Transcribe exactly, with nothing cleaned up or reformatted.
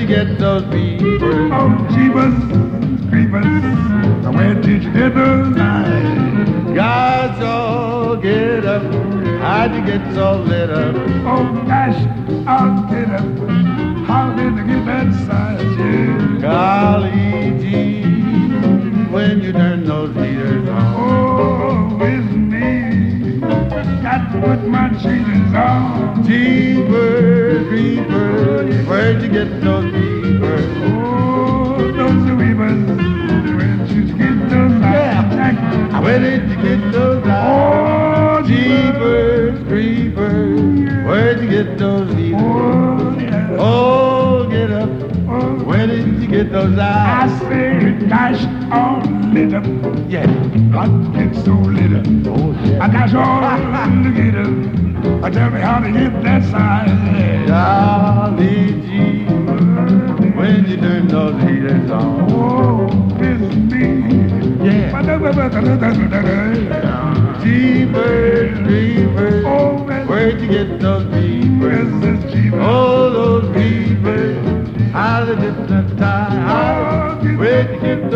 you get those beavers? Oh, jeepers, creepers, where did you get those eyes? God's all get up, how'd you get so lit up? Oh, gosh, I'll get up. How did you get that size, yeah? Golly gee, when you turn those heaters on. Oh, it's me. Got to put my cheaters on. Jeepers, creepers, where'd you get those beavers? Oh, those weavers, where did you get those eyes? Yeah, where did you get those eyes? Oh, Jeepers, creepers, where'd you get those beavers? Oh, yeah. Oh, get up, Oh, where did you get those I eyes? say, gosh, all lit up. Yeah. I get so lit up. Oh, yeah. I got all to get up. Uh, Tell me how to get that size. Yeah. Golly gee, when you turn those heaters on. Oh, it's me. Yeah. Jeepers, creepers, Oh, man. where'd you get those beavers? Yes, it's cheaper. Oh, those beavers, how they did that tie? Where'd you get those